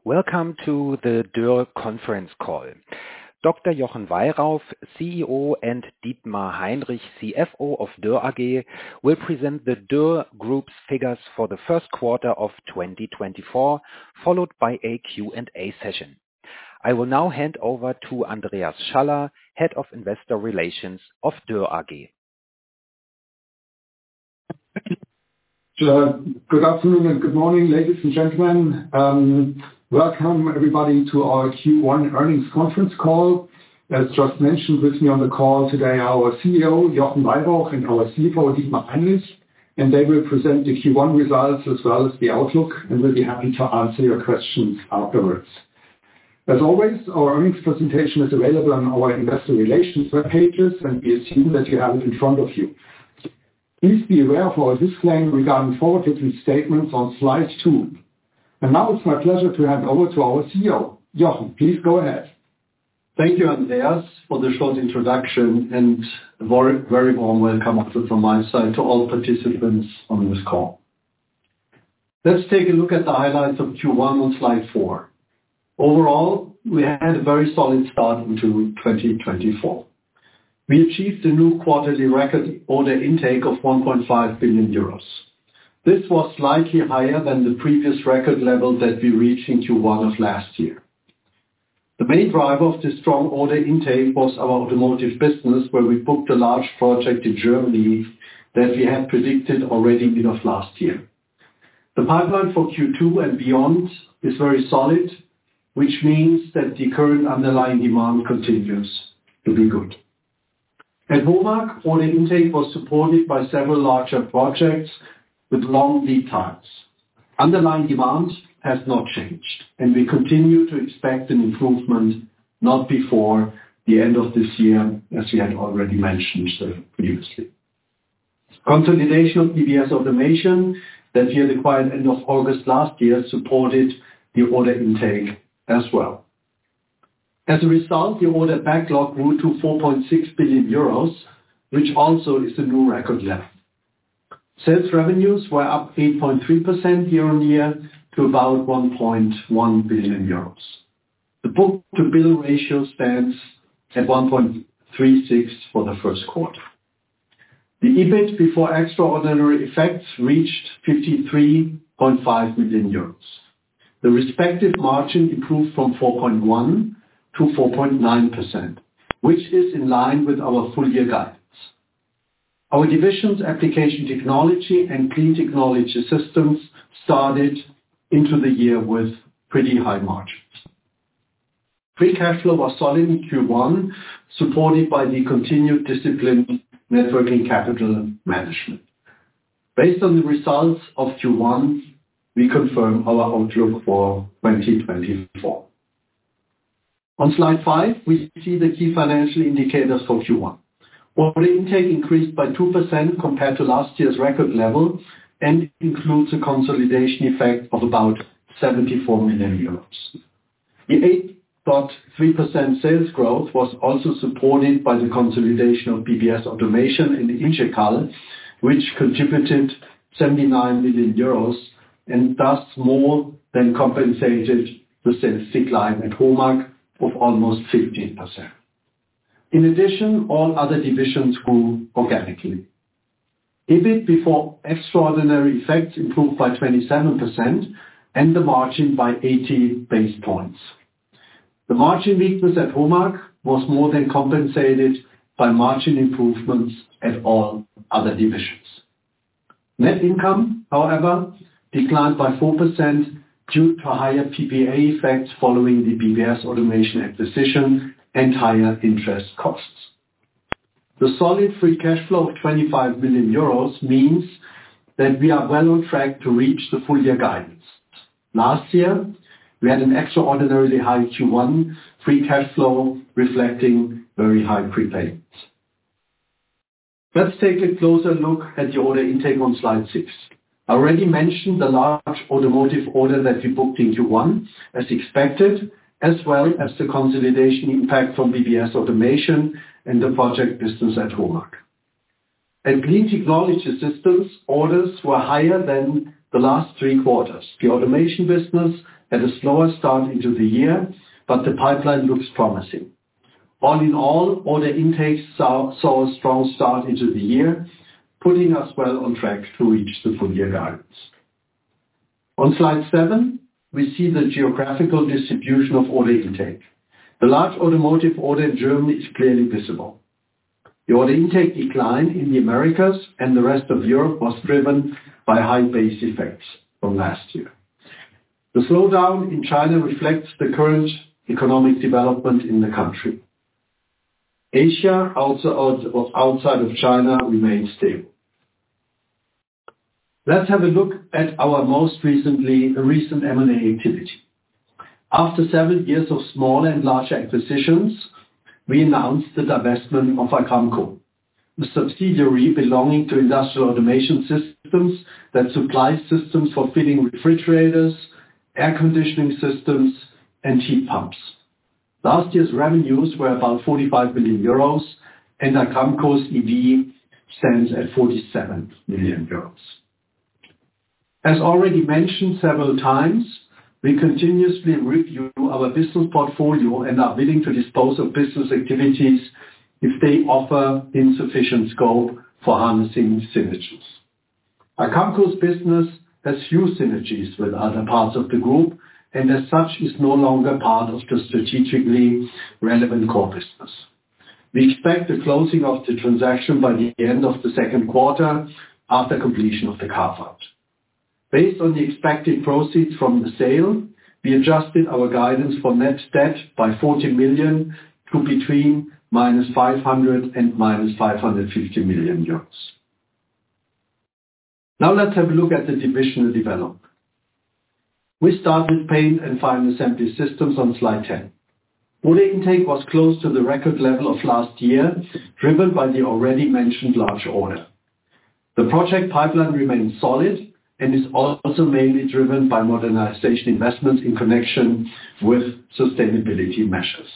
Welcome to the Dürr conference call. Dr. Jochen Weyrauch, CEO, and Dietmar Heinrich, CFO of Dürr AG, will present the Dürr Group's figures for the first quarter of 2024, followed by a Q&A session. I will now hand over to Andreas Schaller, Head of Investor Relations of Dürr AG. Good afternoon and good morning, ladies and gentlemen. Welcome, everybody, to our Q1 earnings conference call. As just mentioned, with me on the call today, our CEO, Jochen Weyrauch, and our CFO, Dietmar Heinrich, and they will present the Q1 results as well as the outlook, and we'll be happy to answer your questions afterwards. As always, our earnings presentation is available on our investor relations web pages, and we assume that you have it in front of you. Please be aware of our disclaimer regarding forward-looking statements on slide 2. And now it's my pleasure to hand over to our CEO. Jochen, please go ahead. Thank you, Andreas, for the short introduction, and a very, very warm welcome also from my side to all participants on this call. Let's take a look at the highlights of Q1 on slide 4. Overall, we had a very solid start into 2024. We achieved a new quarterly record order intake of 1.5 billion euros. This was slightly higher than the previous record level that we reached in Q1 of last year. The main driver of this strong order intake was our automotive business, where we booked a large project in Germany that we had predicted already mid of last year. The pipeline for Q2 and beyond is very solid, which means that the current underlying demand continues to be good. At HOMAG, order intake was supported by several larger projects with long lead times. Underlying demand has not changed, and we continue to expect an improvement not before the end of this year, as we had already mentioned previously. Consolidation of BBS Automation that we had acquired end of August last year supported the order intake as well. As a result, the order backlog grew to 4.6 billion euros, which also is a new record level. Sales revenues were up 8.3% year-on-year to about 1.1 billion euros. The book-to-bill ratio stands at 1.36 for the first quarter. The EBIT before extraordinary effects reached 53.5 million euros. The respective margin improved from 4.1% to 4.9%, which is in line with our full-year guidance. Our divisions, Application Technology and Clean Technology Systems, started into the year with pretty high margins. Free cash flow was solid in Q1, supported by the continued disciplined net working capital management. Based on the results of Q1, we confirm our outlook for 2024. On slide 5, we see the key financial indicators for Q1. Order intake increased by 2% compared to last year's record level and includes a consolidation effect of about 74 million euros. The 8.3% sales growth was also supported by the consolidation of BBS Automation and Ingecal, which contributed 79 million euros and thus more than compensated the sales decline at HOMAG of almost 15%. In addition, all other divisions grew organically. EBIT before extraordinary effects improved by 27% and the margin by 80 basis points. The margin weakness at HOMAG was more than compensated by margin improvements at all other divisions. Net income, however, declined by 4% due to higher PPA effects following the BBS Automation acquisition and higher interest costs. The solid free cash flow of 25 million euros means that we are well on track to reach the full-year guidance. Last year, we had an extraordinarily high Q1 free cash flow reflecting very high prepayments. Let's take a closer look at the order intake on slide 6. I already mentioned the large automotive order that we booked in Q1 as expected, as well as the consolidation impact from BBS Automation and the project business at HOMAG. At Clean Technology Systems, orders were higher than the last 3 quarters. The automation business had a slower start into the year, but the pipeline looks promising. All in all, order intake saw a strong start into the year, putting us well on track to reach the full year guidance. On slide 7, we see the geographical distribution of order intake. The large automotive order in Germany is clearly visible. The order intake decline in the Americas and the rest of Europe was driven by high base effects from last year. The slowdown in China reflects the current economic development in the country. Asia, outside of China, remains stable. Let's have a look at our most recent M&A activity. After 7 years of small and large acquisitions, we announced the divestment of Agramkow, a subsidiary belonging to Industrial Automation Systems that supplies systems for fitting refrigerators, air conditioning systems, and heat pumps. Last year's revenues were about 45 million euros, and Agramkow's EV stands at 47 million euros. As already mentioned several times, we continuously review our business portfolio and are willing to dispose of business activities if they offer insufficient scope for harnessing synergies. Agramkow's business has few synergies with other parts of the group, and as such is no longer part of the strategically relevant core business. We expect the closing of the transaction by the end of the second quarter after completion of the carve-out. Based on the expected proceeds from the sale, we adjusted our guidance for net debt by 40 million to between -500 and -550 million euros. Now let's have a look at the divisional development. We start with Paint and Final Assembly Systems on slide 10. Order intake was close to the record level of last year, driven by the already mentioned large order. The project pipeline remains solid and is also mainly driven by modernization investments in connection with sustainability measures.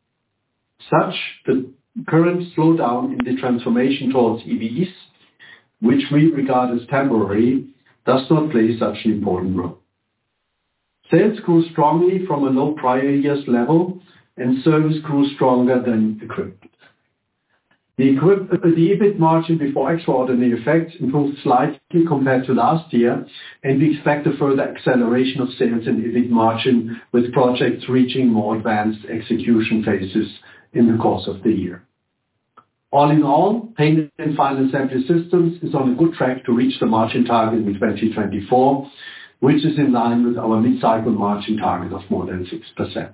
The current slowdown in the transformation towards EVs, which we regard as temporary, does not play such an important role. Sales grew strongly from a low prior year's level, and service grew stronger than equipment. The EBIT margin before extraordinary effects improved slightly compared to last year, and we expect a further acceleration of sales and EBIT margin with projects reaching more advanced execution phases in the course of the year. All in all, Paint and Final Assembly Systems is on a good track to reach the margin target in 2024, which is in line with our mid-cycle margin target of more than 6%.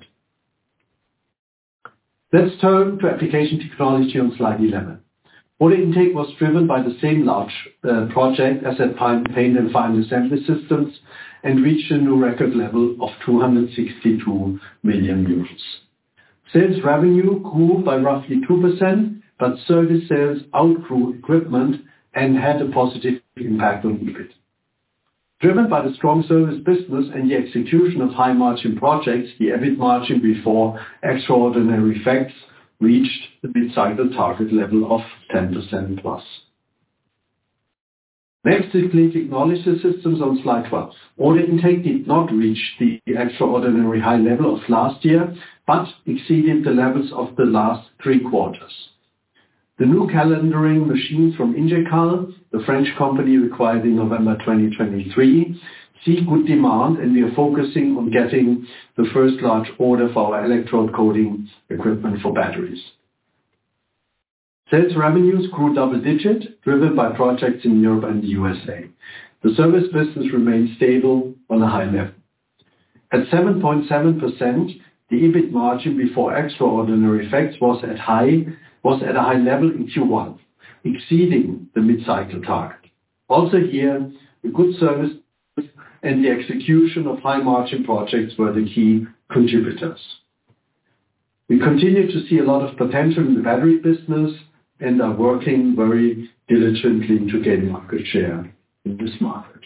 Let's turn to Application Technology on slide 11. Order intake was driven by the same large project as at Paint and Final Assembly Systems and reached a new record level of 262 million euros. Sales revenue grew by roughly 2%, but service sales outgrew equipment and had a positive impact on EBIT. Driven by the strong service business and the execution of high-margin projects, the EBIT margin before extraordinary effects reached the mid-cycle target level of 10% plus. Next is Clean Technology Systems on slide 12. Order intake did not reach the extraordinary high level of last year, but exceeded the levels of the last 3 quarters. The new calendaring machines from Ingecal, the French company acquired in November 2023, see good demand, and we are focusing on getting the first large order for our electrode coating equipment for batteries. Sales revenues grew double-digit, driven by projects in Europe and the USA. The service business remained stable on a high level. At 7.7%, the EBIT margin before extraordinary effects was at a high level in Q1, exceeding the mid-cycle target. Also here, the good service and the execution of high-margin projects were the key contributors. We continue to see a lot of potential in the battery business and are working very diligently to gain market share in this market.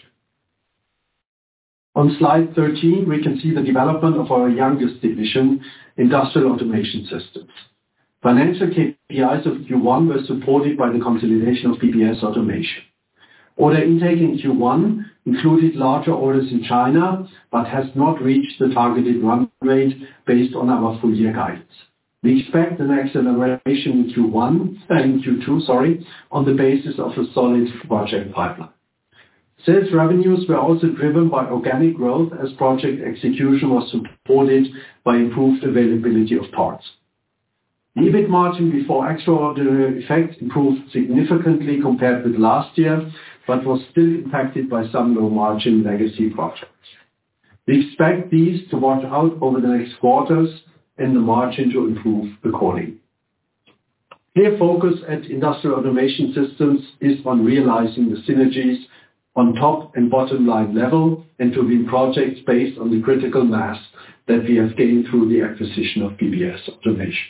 On slide 13, we can see the development of our youngest division, Industrial Automation Systems. Financial KPIs of Q1 were supported by the consolidation of BBS Automation. Order intake in Q1 included larger orders in China, but has not reached the targeted run rate based on our full year guidance. We expect an acceleration in Q2, on the basis of a solid project pipeline. Sales revenues were also driven by organic growth as project execution was supported by improved availability of parts. The EBIT margin before extraordinary effects improved significantly compared with last year, but was still impacted by some low-margin legacy projects. We expect these to wash out over the next quarters and the margin to improve accordingly. Clear focus at Industrial Automation Systems is on realizing the synergies on top and bottom line level and to win projects based on the critical mass that we have gained through the acquisition of BBS Automation.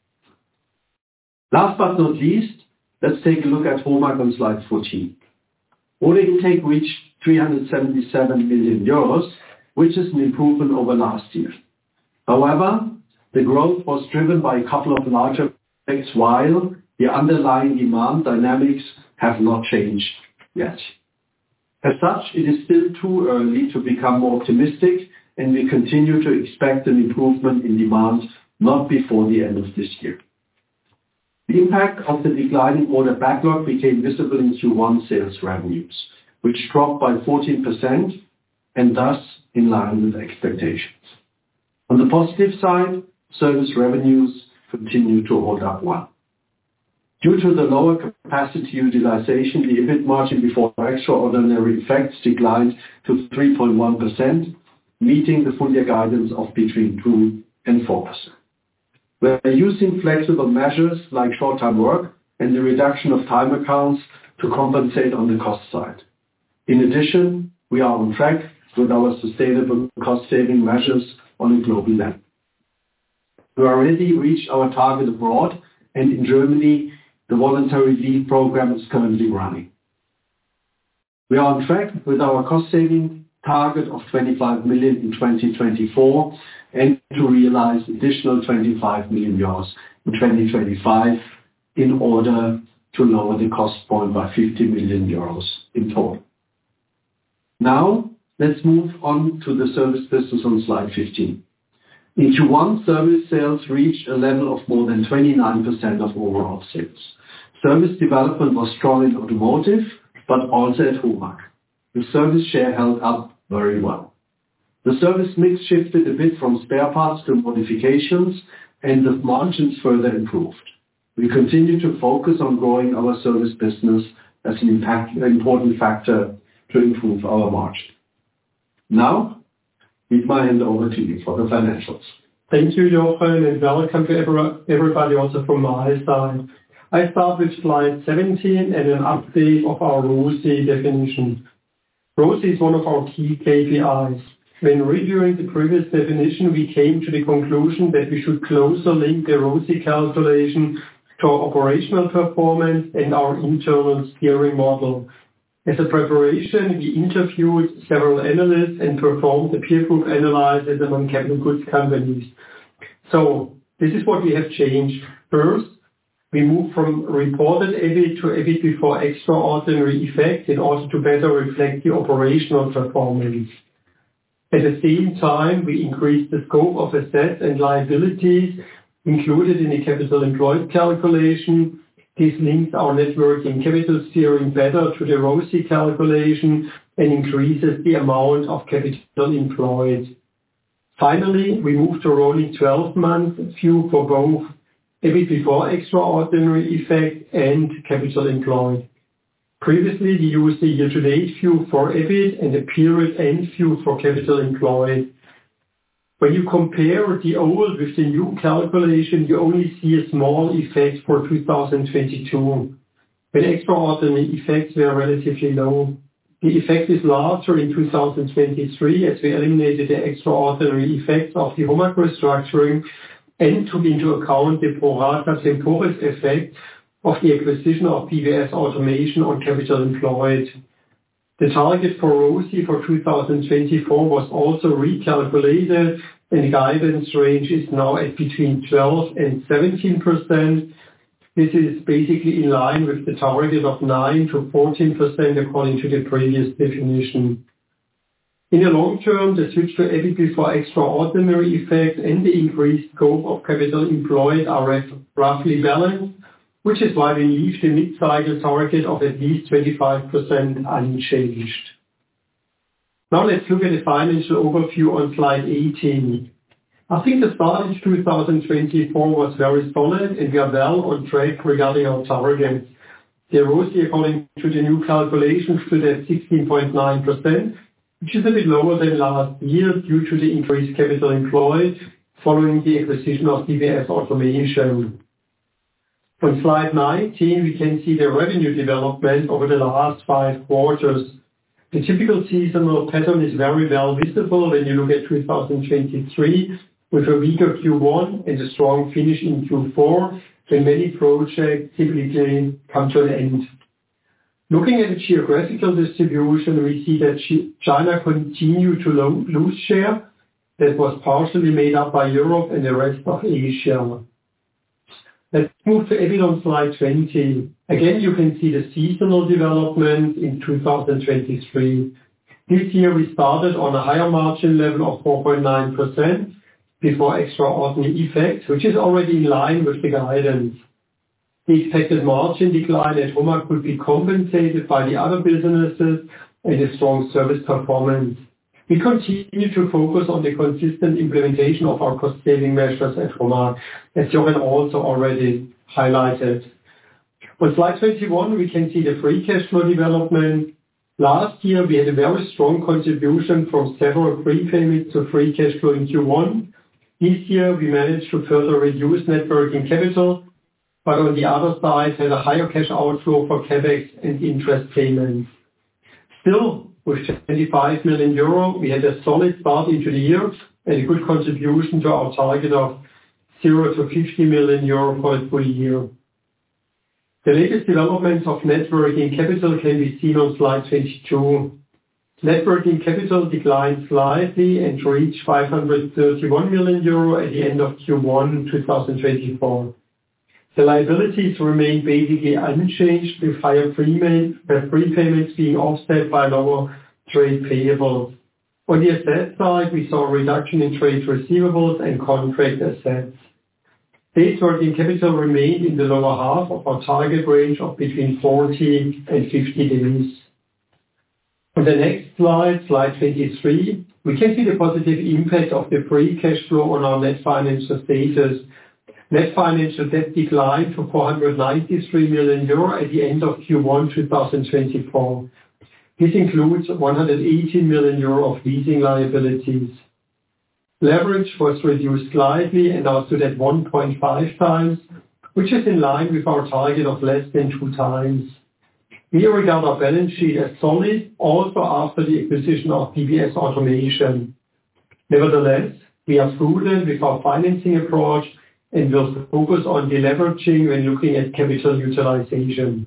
Last but not least, let's take a look at HOMAG on slide 14. Order intake reached 377 million euros, which is an improvement over last year. However, the growth was driven by a couple of larger projects, while the underlying demand dynamics have not changed yet. As such, it is still too early to become more optimistic, and we continue to expect an improvement in demand not before the end of this year. The impact of the declining order backlog became visible in Q1 sales revenues, which dropped by 14% and thus in line with expectations. On the positive side, service revenues continue to hold up well. Due to the lower capacity utilization, the EBIT margin before extraordinary effects declined to 3.1%, meeting the full year guidance of between 2% and 4%. We are using flexible measures like short-time work and the reduction of time accounts to compensate on the cost side. In addition, we are on track with our sustainable cost-saving measures on a global level. We already reached our target abroad, and in Germany, the voluntary leave program is currently running. We are on track with our cost-saving target of 25 million in 2024 and to realize additional 25 million euros in 2025 in order to lower the cost point by 50 million euros in total. Now, let's move on to the service business on slide 15. In Q1, service sales reached a level of more than 29% of overall sales. Service development was strong in automotive, but also at HOMAG. The service share held up very well. The service mix shifted a bit from spare parts to modifications, and the margins further improved. We continue to focus on growing our service business as an important factor to improve our margin. Now, I hand over to you for the financials. Thank you, Jochen, and welcome to everybody also from my side. I start with slide 17 and an update of our ROCE definition. ROCE is one of our key KPIs. When reviewing the previous definition, we came to the conclusion that we should closer link the ROCE calculation to our operational performance and our internal steering model. As a preparation, we interviewed several analysts and performed a peer group analysis among capital goods companies. So this is what we have changed. First, we moved from reported EBIT to EBIT before extraordinary effects in order to better reflect the operational performance. At the same time, we increased the scope of assets and liabilities included in the capital employed calculation. This links our net working capital steering better to the ROCE calculation and increases the amount of capital employed. Finally, we moved to rolling 12-month view for both EBIT before extraordinary effect and capital employed. Previously, we used the year-to-date view for EBIT and the period-end view for capital employed. When you compare the old with the new calculation, you only see a small effect for 2022, when extraordinary effects were relatively low. The effect is larger in 2023 as we eliminated the extraordinary effects of the HOMAG restructuring and took into account the pro rata temporis effect of the acquisition of BBS Automation on capital employed. The target for ROCE for 2024 was also recalculated, and the guidance range is now at between 12 and 17%. This is basically in line with the target of 9 to 14% according to the previous definition. In the long term, the switch to EBIT before extraordinary effects and the increased scope of capital employed are roughly balanced, which is why we leave the mid-cycle target of at least 25% unchanged. Now let's look at the financial overview on slide 18. I think the start in 2024 was very solid and we are well on track regarding our targets. The ROCE according to the new calculations stood at 16.9%, which is a bit lower than last year due to the increased capital employed following the acquisition of BBS Automation. On slide 19, we can see the revenue development over the last 5 quarters. The typical seasonal pattern is very well visible when you look at 2023 with a weaker Q1 and a strong finish in Q4 when many projects typically come to an end. Looking at the geographical distribution, we see that China continued to lose share. That was partially made up by Europe and the rest of Asia. Let's move to EBIT on slide 20. Again, you can see the seasonal development in 2023. This year we started on a higher margin level of 4.9% before extraordinary effects, which is already in line with the guidance. The expected margin decline at HOMAG could be compensated by the other businesses and a strong service performance. We continue to focus on the consistent implementation of our cost-saving measures at HOMAG, as Jochen also already highlighted. On slide 21, we can see the free cash flow development. Last year, we had a very strong contribution from several prepayments to free cash flow in Q1. This year, we managed to further reduce net working capital, but on the other side, had a higher cash outflow for CapEx and interest payments. Still, with 25 million euro, we had a solid start into the year and a good contribution to our target of 0 to 50 million euro for the full year. The latest developments of net working capital can be seen on slide 22. Net working capital declined slightly and reached 531 million euro at the end of Q1 2024. The liabilities remain basically unchanged with higher prepayments being offset by lower trade payables. On the asset side, we saw a reduction in trade receivables and contract assets. Days working capital remained in the lower half of our target range of between 40 and 50 days. On the next slide, slide 23, we can see the positive impact of the free cash flow on our net financial status. Net financial debt declined to 493 million euro at the end of Q1 2024. This includes 118 million euro of leasing liabilities. Leverage was reduced slightly and now stood at 1.5 times, which is in line with our target of less than 2 times. We regard our balance sheet as solid also after the acquisition of BBS Automation. Nevertheless, we are prudent with our financing approach and will focus on deleveraging when looking at capital utilization.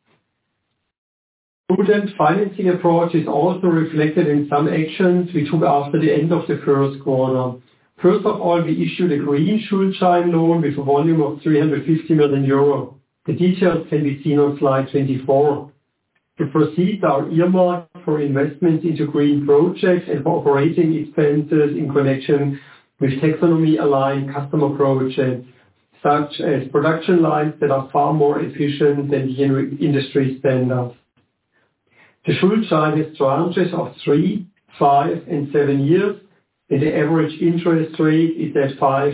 Prudent financing approach is also reflected in some actions we took after the end of the first quarter. First of all, we issued a green Schuldschein loan with a volume of 350 million euro. The details can be seen on slide 24. The proceeds are earmarked for investments into green projects and for operating expenses in connection with taxonomy-aligned customer projects, such as production lines that are far more efficient than the industry standards. The Schuldschein has tranches of 3, 5, and 7 years, and the average interest rate is at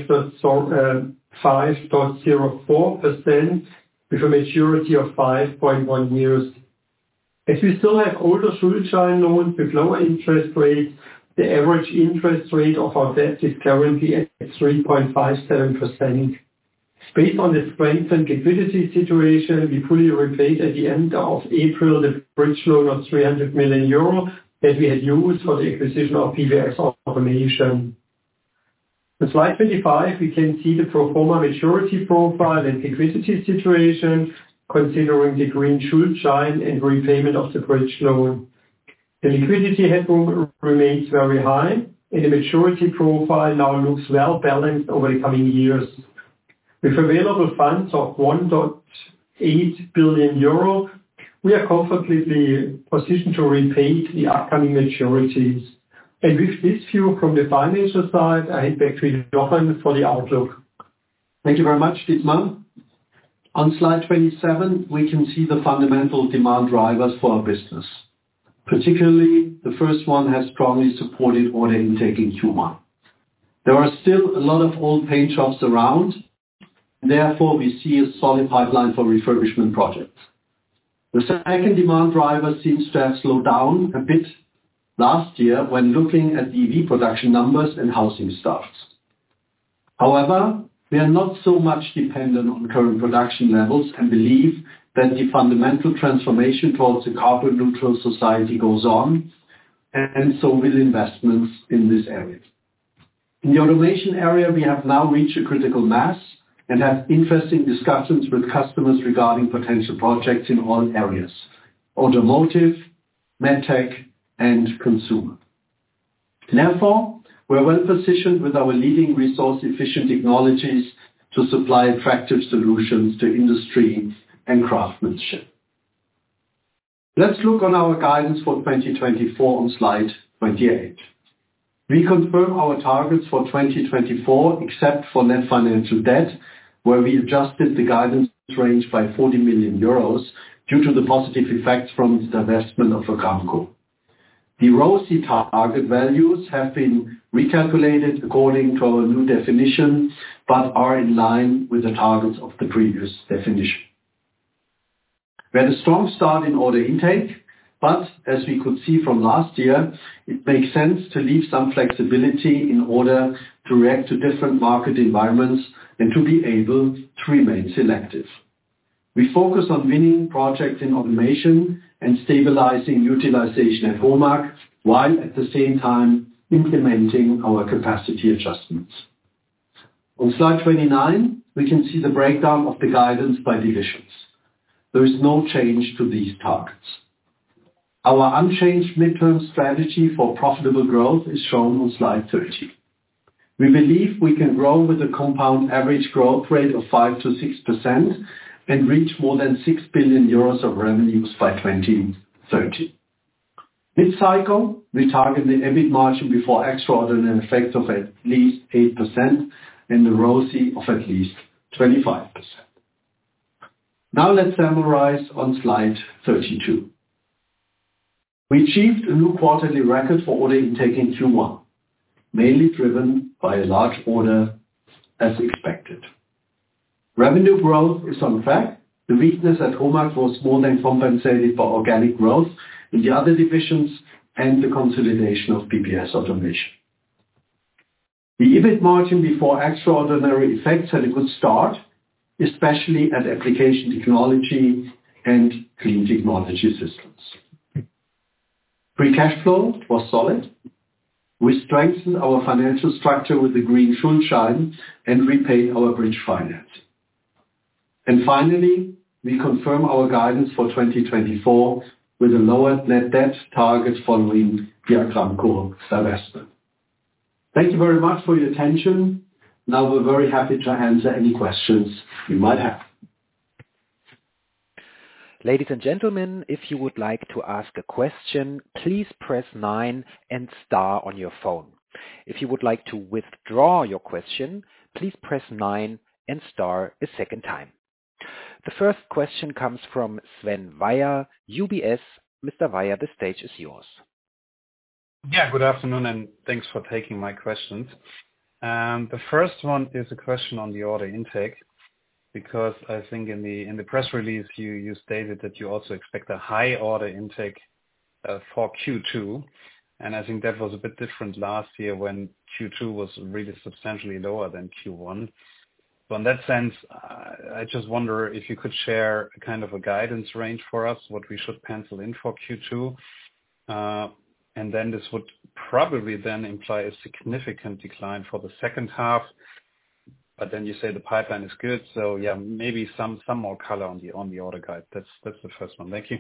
5.04% with a maturity of 5.1 years. As we still have older Schuldschein loans with lower interest rates, the average interest rate of our debt is currently at 3.57%. Based on the strengthened liquidity situation, we fully repaid at the end of April the bridge loan of 300 million euro that we had used for the acquisition of BBS Automation. On slide 25, we can see the pro forma maturity profile and liquidity situation, considering the green Schuldschein and repayment of the bridge loan. The liquidity headroom remains very high, and the maturity profile now looks well balanced over the coming years. With available funds of 1.8 billion euro, we are comfortably positioned to repay the upcoming maturities. And with this view from the financial side, I hand back to Jochen for the outlook. Thank you very much, Dietmar. On slide 27, we can see the fundamental demand drivers for our business. Particularly, the first one has strongly supported order intake in Q1. There are still a lot of old paint shops around, and therefore we see a solid pipeline for refurbishment projects. The second demand driver seems to have slowed down a bit last year when looking at the EV production numbers and housing starts. However, we are not so much dependent on current production levels and believe that the fundamental transformation towards a carbon neutral society goes on, and so will investments in this area. In the automation area, we have now reached a critical mass and have interesting discussions with customers regarding potential projects in all areas: automotive, medtech, and consumer. Therefore, we're well positioned with our leading resource-efficient technologies to supply attractive solutions to industry and craftsmanship. Let's look on our guidance for 2024 on slide 28. We confirm our targets for 2024, except for net financial debt, where we adjusted the guidance range by 40 million euros due to the positive effects from the divestment of Agramkow. The ROCE target values have been recalculated according to our new definition, but are in line with the targets of the previous definition. We had a strong start in order intake, but as we could see from last year, it makes sense to leave some flexibility in order to react to different market environments and to be able to remain selective. We focus on winning projects in automation and stabilizing utilization at HOMAG, while at the same time implementing our capacity adjustments. On slide 29, we can see the breakdown of the guidance by divisions. There is no change to these targets. Our unchanged midterm strategy for profitable growth is shown on slide 30. We believe we can grow with a compound average growth rate of 5 to 6% and reach more than 6 billion euros of revenues by 2030. Mid-cycle, we target the EBIT margin before extraordinary effects of at least 8% and the ROCE of at least 25%. Now let's summarize on slide 32. We achieved a new quarterly record for order intake in Q1, mainly driven by a large order as expected. Revenue growth is on track. The weakness at HOMAG was more than compensated by organic growth in the other divisions and the consolidation of PPS Automation. The EBIT margin before extraordinary effects had a good start, especially at Application Technology and Clean Technology Systems. Free cash flow was solid. We strengthened our financial structure with the green Schuldschein and repaid our bridge financing. And finally, we confirm our guidance for 2024 with a lower net debt target following the Agramkow divestment. Thank you very much for your attention. Now we're very happy to answer any questions you might have. Ladies and gentlemen, if you would like to ask a question, please press 9 and star on your phone. If you would like to withdraw your question, please press 9 and star a second time. The first question comes from Sven Weier, UBS. Mr. Weier, the stage is yours. Yeah, good afternoon, and thanks for taking my questions. The first one is a question on the order intake, because I think in the press release you stated that you also expect a high order intake for Q2, and I think that was a bit different last year when Q2 was really substantially lower than Q1. So in that sense, I just wonder if you could share a kind of a guidance range for us, what we should pencil in for Q2. And then this would probably then imply a significant decline for the second half. But then you say the pipeline is good. So yeah, maybe some more color on the order guide. That's the first one. Thank you.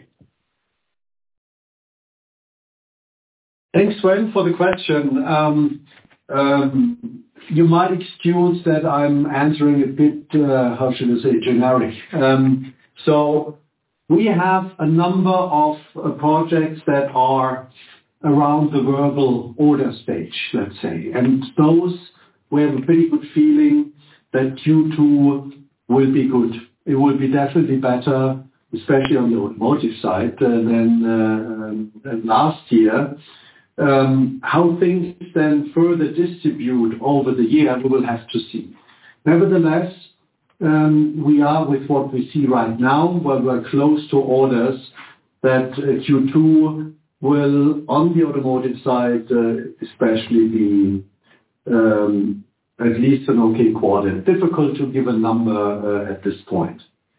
Thanks, Sven, for the question. You might excuse that I'm answering a bit, how should I say, generic. So we have a number of projects that are around the verbal order stage, let's say. And those, we have a pretty good feeling that Q2 will be good. It will be definitely better, especially on the automotive side, than last year. How things then further distribute over the year, we will have to see. Nevertheless, we are with what we see right now, where we're close to orders, that Q2 will, on the automotive side, especially be at least an okay quarter. Difficult to give a number at this point.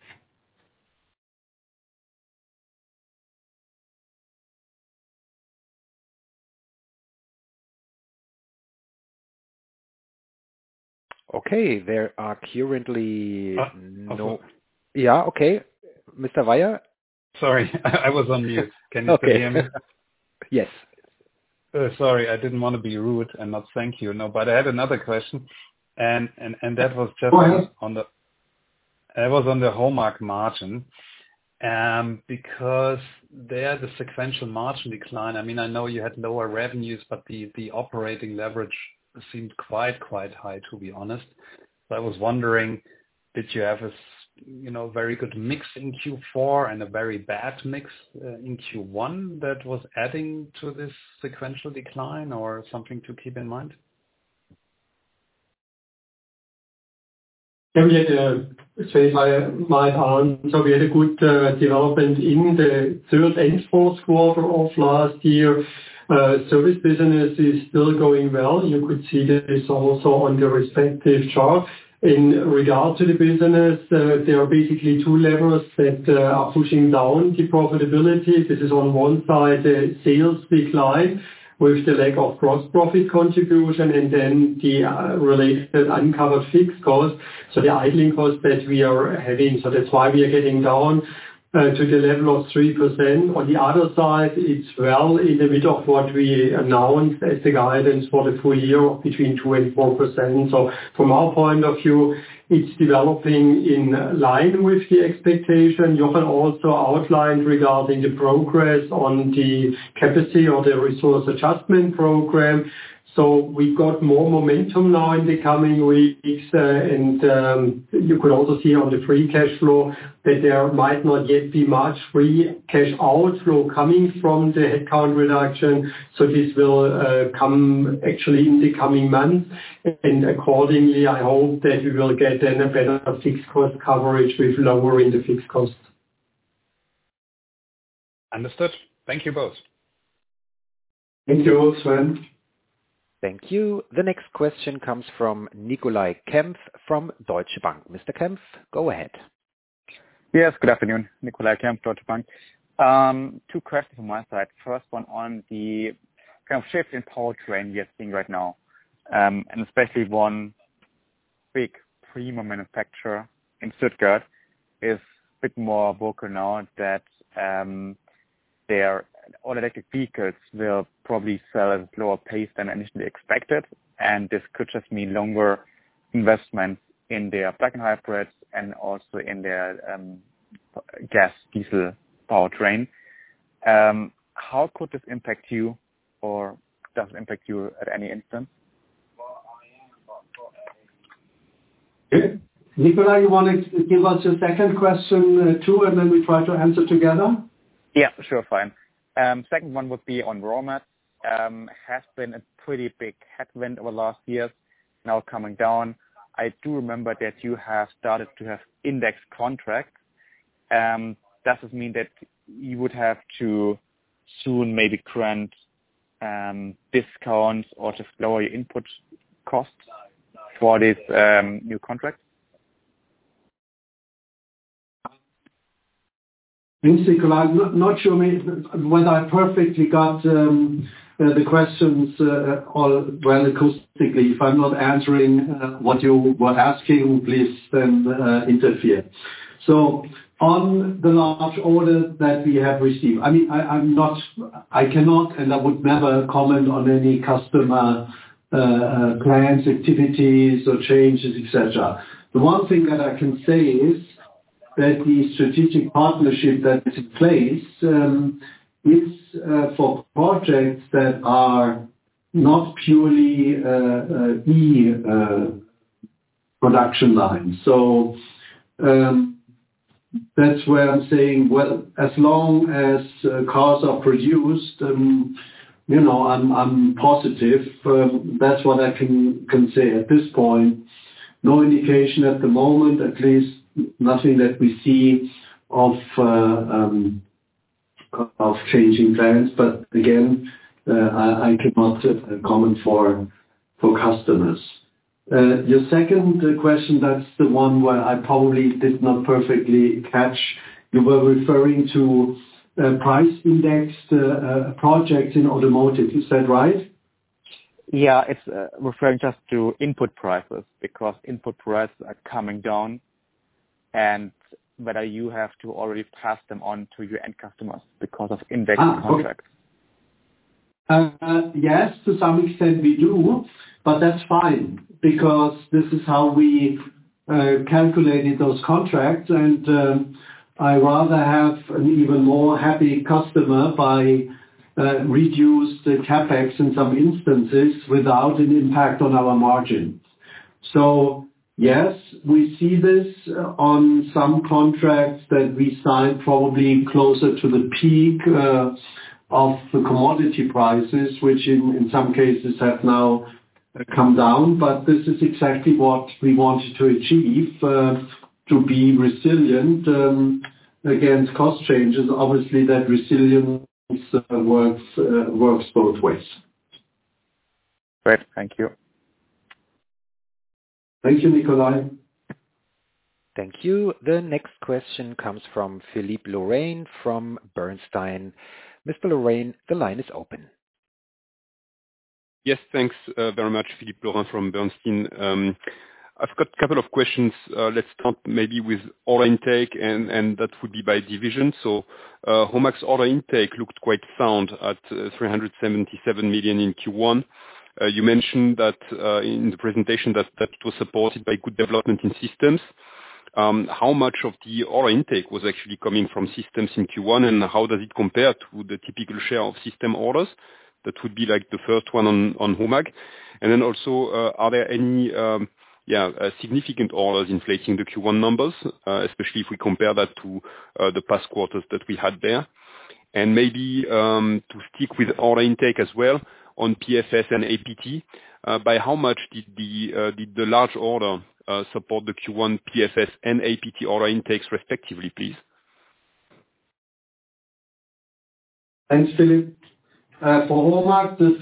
Okay, there are currently no... Yeah, okay. Mr. Weyer? Sorry, I was on mute. Can you still hear me? Yes. Sorry, I didn't want to be rude and not thank you. No, but I had another question, and that was just on the HOMAG margin, because there the sequential margin decline. I mean, I know you had lower revenues, but the operating leverage seemed quite high, to be honest. So I was wondering, did you have a very good mix in Q4 and a very bad mix in Q1 that was adding to this sequential decline, or something to keep in mind? Yeah, we had if I might answer, we had a good development in the third and fourth quarter of last year. Service business is still going well. You could see this also on the respective chart. In regard to the business, there are basically two levers that are pushing down the profitability. This is on one side, the sales decline with the lack of gross profit contribution, and then the related uncovered fixed costs, so the idling costs that we are having. So that's why we are getting down to the level of 3%. On the other side, it's well in the middle of what we announced as the guidance for the full year of between 2 and 4%. So from our point of view, it's developing in line with the expectation. Jochen also outlined regarding the progress on the capacity or the resource adjustment program. So we got more momentum now in the coming weeks, and you could also see on the free cash flow that there might not yet be much free cash outflow coming from the headcount reduction. So this will come actually in the coming months, and accordingly, I hope that we will get then a better fixed cost coverage with lowering the fixed costs. Understood. Thank you both. Thank you, Sven. Thank you. The next question comes from Nicolai Kempf from Deutsche Bank. Mr. Kempf, go ahead. Yes, good afternoon. Nicolai Kempf, Deutsche Bank. Two questions from my side. First one on the kind of shift in powertrain we are seeing right now, and especially one big premium manufacturer in Stuttgart is a bit more vocal now that their all electric vehicles will probably sell at a slower pace than initially expected, and this could just mean longer investments in their plug-in hybrids and also in their gas diesel powertrain. How could this impact you, or does it impact you at any instance? Okay. Nicolai, you want to give us your second question too, and then we try to answer together? Yeah, sure, fine. Second one would be on raw mats. Has been a pretty big headwind over the last years, now coming down. I do remember that you have started to have index contracts. Does this mean that you would have to soon maybe grant discounts or just lower your input costs for this new contract? Thanks, Nicolai. I'm not sure whether I perfectly got the questions all well acoustically. If I'm not answering what you were asking, please then interfere. So on the large order that we have received, I mean, I cannot and I would never comment on any customer plans, activities, or changes, etc. The one thing that I can say is that the strategic partnership that is in place is for projects that are not purely production lines. So that's where I'm saying, well, as long as cars are produced, I'm positive. That's what I can say at this point. No indication at the moment, at least nothing that we see of changing plans. But again, I cannot comment for customers. Your second question, that's the one where I probably did not perfectly catch. You were referring to price indexed projects in automotive. Is that right? Yeah, it's referring just to input prices, because input prices are coming down, and whether you have to already pass them on to your end customers because of indexed contracts. Yes, to some extent we do, but that's fine, because this is how we calculated those contracts, and I rather have an even more happy customer by reduce the capex in some instances without an impact on our margins. So yes, we see this on some contracts that we signed probably closer to the peak of the commodity prices, which in some cases have now come down. But this is exactly what we wanted to achieve, to be resilient against cost changes. Obviously, that resilience works both ways. Great, thank you. Thank you, Nikolai. Thank you. The next question comes from Philippe Lorrain from Bernstein. Mr. Lorrain, the line is open. Yes, thanks very much, Philippe Lorrain from Bernstein. I've got a couple of questions. Let's start maybe with order intake, and that would be by division. So HOMAG's order intake looked quite sound at 377 million in Q1. You mentioned that in the presentation that it was supported by good development in systems. How much of the order intake was actually coming from systems in Q1, and how does it compare to the typical share of system orders? That would be like the first one on HOMAG. And then also, are there any significant orders inflating the Q1 numbers, especially if we compare that to the past quarters that we had there? And maybe to stick with order intake as well on PFS and APT, by how much did the large order support the Q1 PFS and APT order intakes respectively, please? Thanks, Philip. For HOMAG, the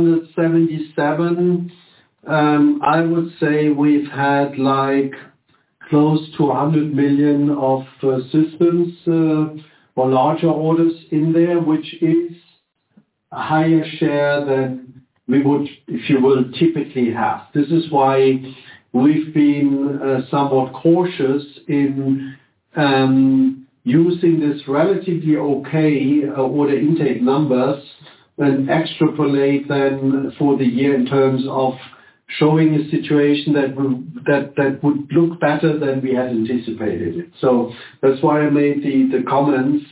377, I would say we've had like close to 100 million of systems or larger orders in there, which is a higher share than we would, if you will, typically have. This is why we've been somewhat cautious in using this relatively okay order intake numbers and extrapolate them for the year in terms of showing a situation that would look better than we had anticipated it. So that's why I made the comments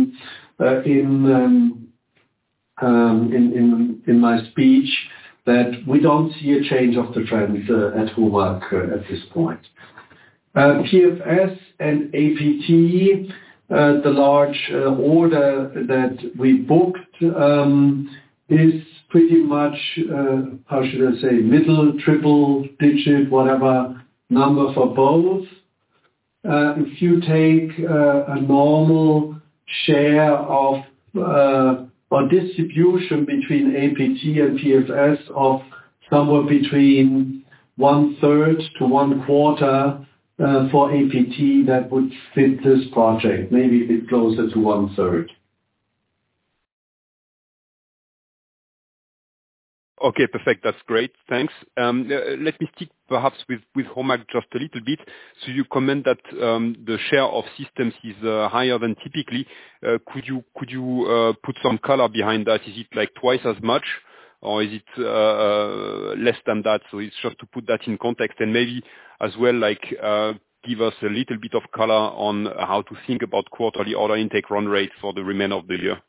in my speech that we don't see a change of the trend at HOMAG at this point. PFS and APT, the large order that we booked is pretty much, how should I say, middle, triple digit, whatever number for both. If you take a normal share of or distribution between APT and PFS of somewhere between 1/3 to 1/4 for APT, that would fit this project, maybe a bit closer to 1/3. Okay, perfect. That's great. Thanks. Let me stick perhaps with HOMAG just a little bit. So you comment that the share of systems is higher than typically. Could you put some color behind that? Is it like twice as much or is it less than that? So it's just to put that in context, and maybe as well, like, give us a little bit of color on how to think about quarterly order intake run rate for the remainder of the year.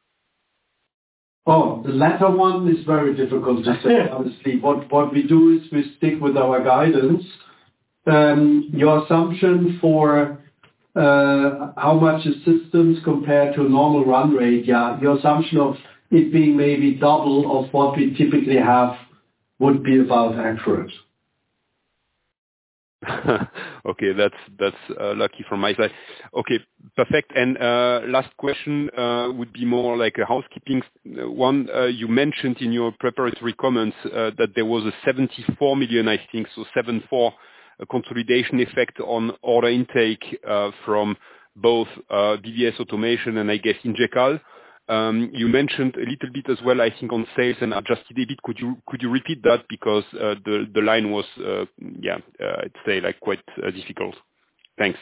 Oh, the latter one is very difficult to say, honestly. What we do is we stick with our guidance. Your assumption for how much is systems compared to a normal run rate, your assumption of it being maybe double of what we typically have would be about accurate. Okay, that's lucky from my side. Okay, perfect. And last question would be more like a housekeeping one. You mentioned in your preparatory comments that there was a 74 million, I think, so 74 consolidation effect on order intake from both BBS Automation and I guess Ingecal. You mentioned a little bit as well, I think, on sales and adjusted EBIT. Could you repeat that, because the line was I'd say like quite difficult. Thanks.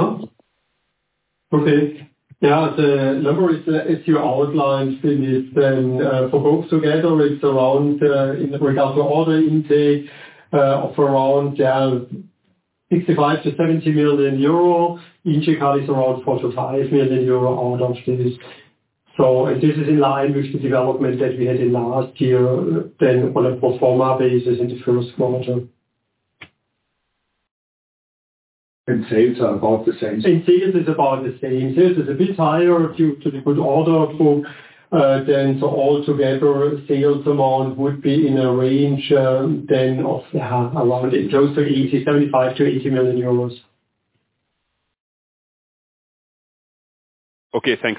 Okay. Yeah, the number is, as you outlined, is then for both together, it's around in regard to order intake of around 65 to 70 million euro. Ingecal is around 4 to 5 million euro out of this. So this is in line with the development that we had in last year, then on a pro forma basis in the first quarter. And sales are about the same. And sales is about the same. Sales is a bit higher due to the good order book. Then so altogether, sales amount would be in a range then of around close to 75 to 80 million euros. Okay, thanks.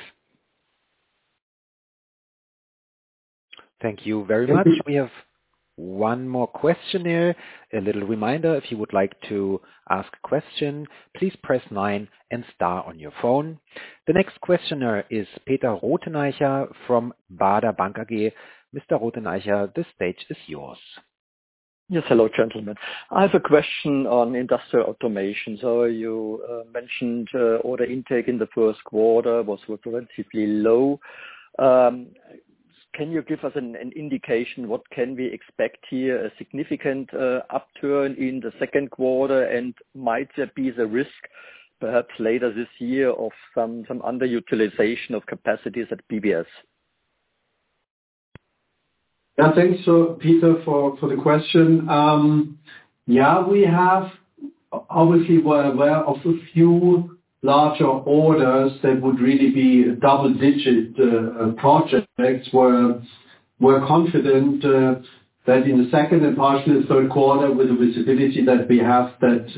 Thank you very much. We have one more question here. A little reminder, if you would like to ask a question, please press 9 and star on your phone. The next questioner is Peter Rothenaicher from Baader Bank AG. Mr. Rothenaicher, the stage is yours. Yes, hello, gentlemen. I have a question on industrial automation. So you mentioned order intake in the first quarter was relatively low. Can you give us an indication what can we expect here, a significant upturn in the second quarter, and might there be the risk perhaps later this year of some underutilization of capacities at BBS? Yeah, thanks, Peter, for the question. We have obviously were aware of a few larger orders that would really be double-digit projects. We're confident that in the second and partially the third quarter, with the visibility that we have,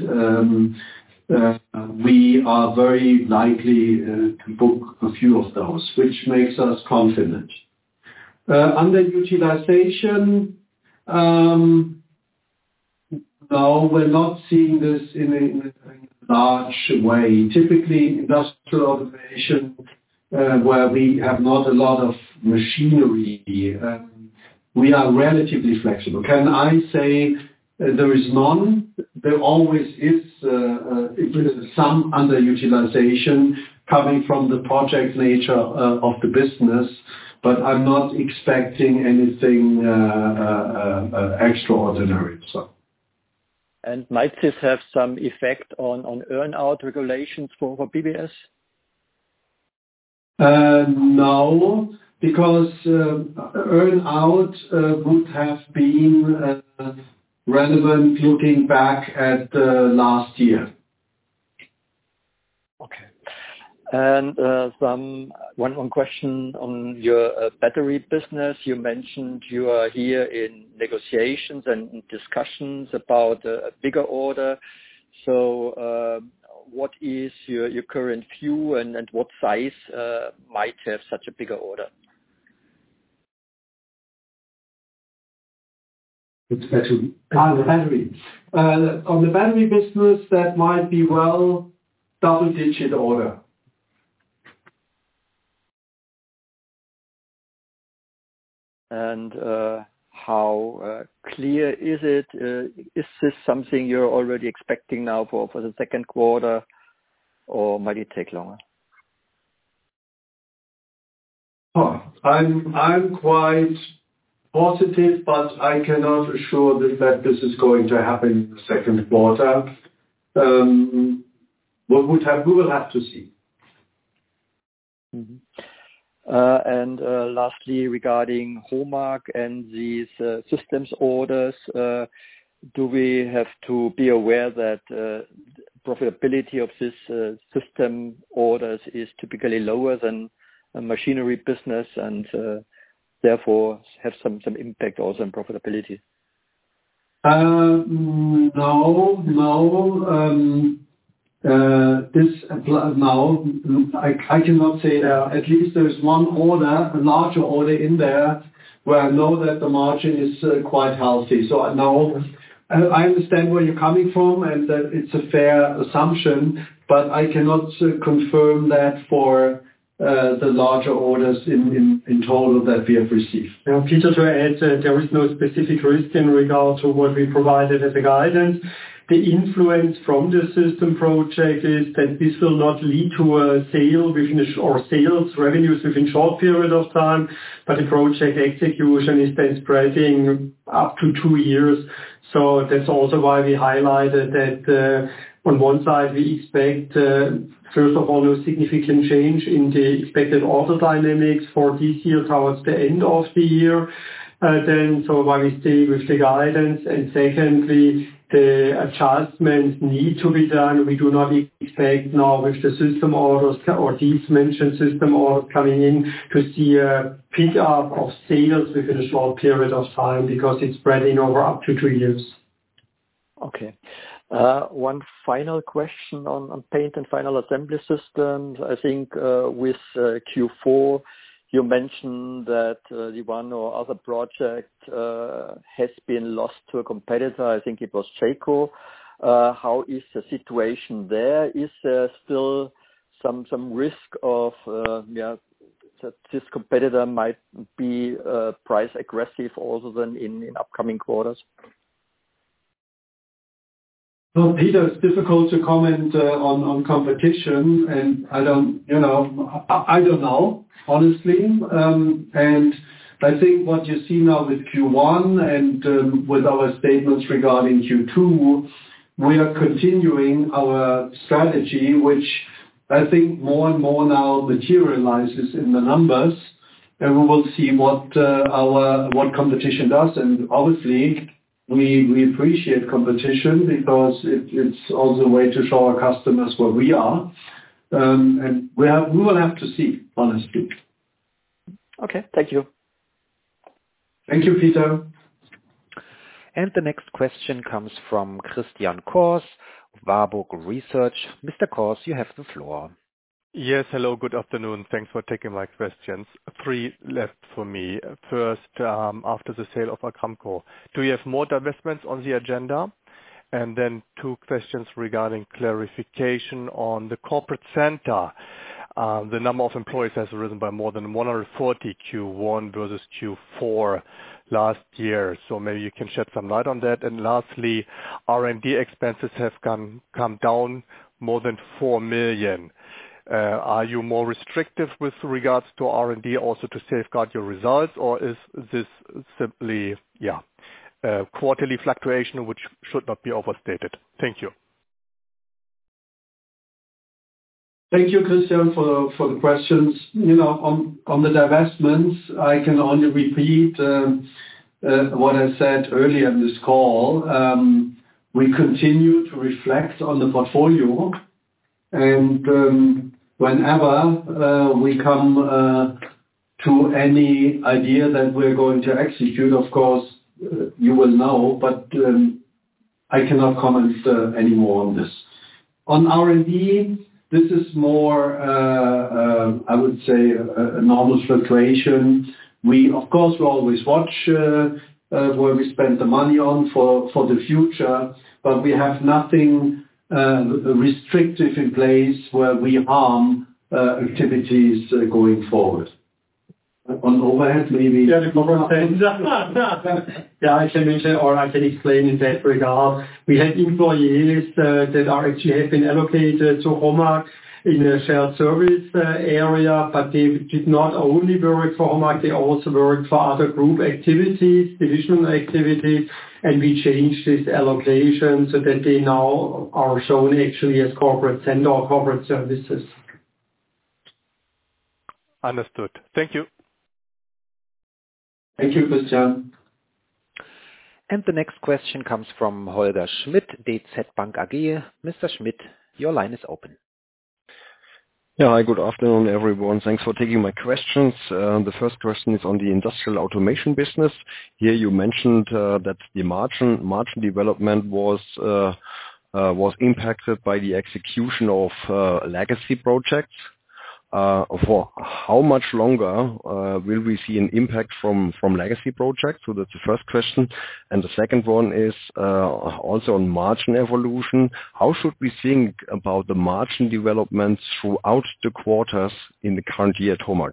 that we are very likely to book a few of those, which makes us confident. Underutilization, no, we're not seeing this in a large way. Typically, industrial automation, where we have not a lot of machinery, we are relatively flexible. Can I say there is none? There always is some underutilization coming from the project nature of the business, but I'm not expecting anything extraordinary. So. And might this have some effect on earn-out regulations for BBS? No, because earn-out would have been relevant looking back at last year. Okay. And one question on your battery business. You mentioned you are here in negotiations and discussions about a bigger order. So what is your current view, and what size might have such a bigger order? It's battery. The battery. On the battery business, that might be double-digit order. And how clear is it? Is this something you're already expecting now for the second quarter, or might it take longer? I'm quite positive, but I cannot assure that this is going to happen in the second quarter. We will have to see. Mm-hmm. And lastly, regarding HOMAG and these systems orders, do we have to be aware that profitability of this system orders is typically lower than a machinery business and therefore have some impact also on profitability? No. I cannot say that. At least there's one order, a larger order in there, where I know that the margin is quite healthy. So no, I understand where you're coming from, and that it's a fair assumption, but I cannot confirm that for the larger orders in total that we have received. Now, Peter, to add, there is no specific risk in regard to what we provided as a guidance. The influence from the system project is that this will not lead to a sale or sales revenues within short period of time, but the project execution is then spreading up to 2 years. So that's also why we highlighted that on one side we expect, first of all, no significant change in the expected order dynamics for this year towards the end of the year. So why we stay with the guidance, and secondly, the adjustments need to be done. We do not expect now with the system orders or these mentioned system orders coming in to see a pick up of sales within a short period of time because it's spreading over up to 2 years. Okay. One final question on paint and final assembly systems. I think with Q4, you mentioned that the one or other project has been lost to a competitor. I think it was Jayco. How is the situation there? Is there still some risk of that this competitor might be price aggressive also then in upcoming quarters? Well, Peter, it's difficult to comment on competition, and I don't know, honestly. And I think what you see now with Q1 and with our statements regarding Q2, we are continuing our strategy, which I think more and more now materializes in the numbers, and we will see what competition does. And obviously, we appreciate competition because it's also a way to show our customers where we are. And we will have to see, honestly. Okay, thank you. Thank you, Peter. And the next question comes from Christian Kors, Warburg Research. Mr. Kors, you have the floor. Yes, hello, good afternoon. Thanks for taking my questions. 3 left for me. First, after the sale of Agramkow, do you have more divestments on the agenda? And then 2 questions regarding clarification on the corporate center. The number of employees has risen by more than 140 Q1 versus Q4 last year. So maybe you can shed some light on that. And lastly, R&D expenses have come down more than 4 million. Are you more restrictive with regards to R&D also to safeguard your results, or is this simply, quarterly fluctuation which should not be overstated? Thank you. Thank you, Christian, for the questions. On the divestments, I can only repeat what I said earlier in this call. We continue to reflect on the portfolio, and whenever we come to any idea that we're going to execute, of course, you will know, but I cannot comment any more on this. On R&D, this is more, I would say, a normal fluctuation. We, of course, will always watch where we spend the money on for the future, but we have nothing restrictive in place where we harm activities going forward. On overhead, maybe. Yeah, the corporate center. Yeah, I can mention, or I can explain in that regard. We had employees that are actually have been allocated to HOMAG, in a shared service area, but they did not only work for HOMAG, they also worked for other group activities, divisional activities, and we changed this allocation so that they now are shown actually as corporate center or corporate services. Understood. Thank you. Thank you, Christian. And the next question comes from Holger Schmidt, DZ Bank AG. Mr. Schmidt, your line is open. Yeah, hi, good afternoon, everyone. Thanks for taking my questions. The first question is on the industrial automation business. Here you mentioned that the margin development was impacted by the execution of legacy projects. For how much longer will we see an impact from legacy projects? So that's the first question. And the second one is also on margin evolution. How should we think about the margin developments throughout the quarters in the current year at HOMAG?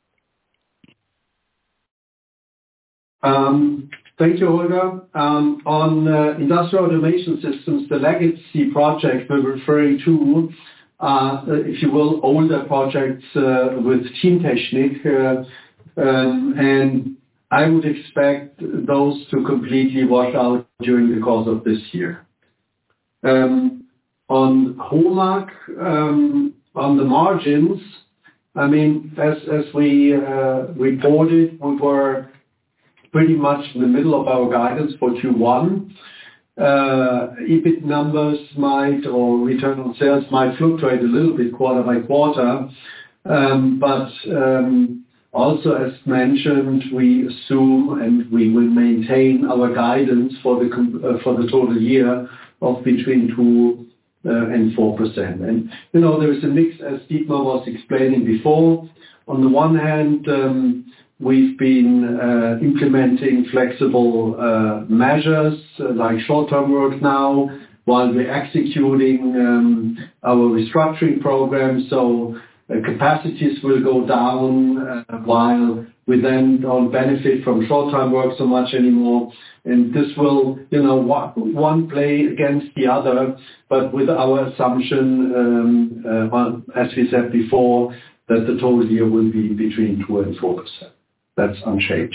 Thank you, Holger. On industrial automation systems, the legacy project we're referring to, if you will, older projects with Teamtechnik, and I would expect those to completely wash out during the course of this year. On HOMAG, on the margins, I mean, as we reported, we were pretty much in the middle of our guidance for Q1. EBIT numbers or return on sales might fluctuate a little bit quarter by quarter. But also, as mentioned, we assume and we will maintain our guidance for the total year of between 2% and 4%. And, there is a mix, as Dietmar was explaining before. On the one hand, we've been implementing flexible measures like short-term work now while we're executing our restructuring program. So capacities will go down while we then don't benefit from short-term work so much anymore. And this will, one play against the other, but with our assumption, as we said before, that the total year will be between 2% and 4%. That's unchanged.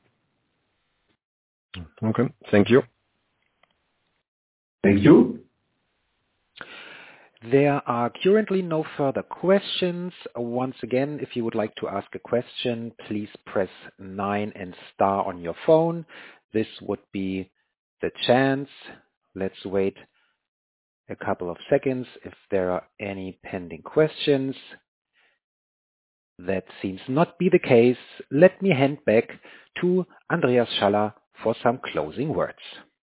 Okay, thank you. Thank you. There are currently no further questions. Once again, if you would like to ask a question, please press 9 and star on your phone. This would be the chance. Let's wait a couple of seconds if there are any pending questions. That seems not be the case. Let me hand back to Andreas Schaller for some closing words.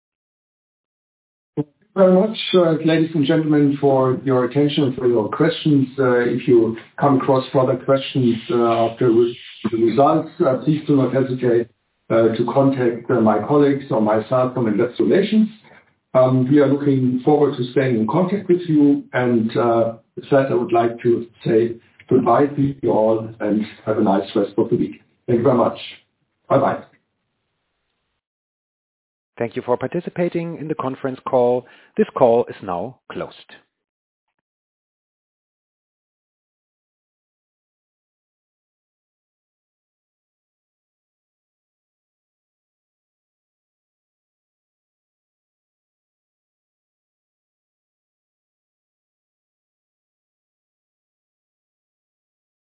Thank you very much, ladies and gentlemen, for your attention, for your questions. If you come across further questions after the results, please do not hesitate to contact my colleagues or myself from Investor Relations. We are looking forward to staying in contact with you. And with that, I would like to say goodbye to you all and have a nice rest of the week. Thank you very much. Bye-bye. Thank you for participating in the conference call. This call is now closed.